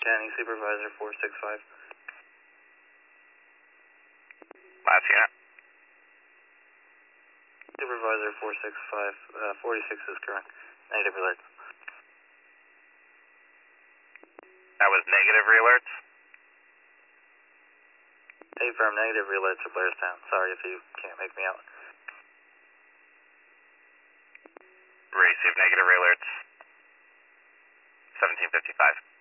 County Supervisor 465. Last unit. Supervisor 465, 46 is current. Negative alerts. That was negative re-alerts? Hey, firm, negative alerts for Blairstown. Sorry if you can't make me out. Receive negative re-alerts. 1755.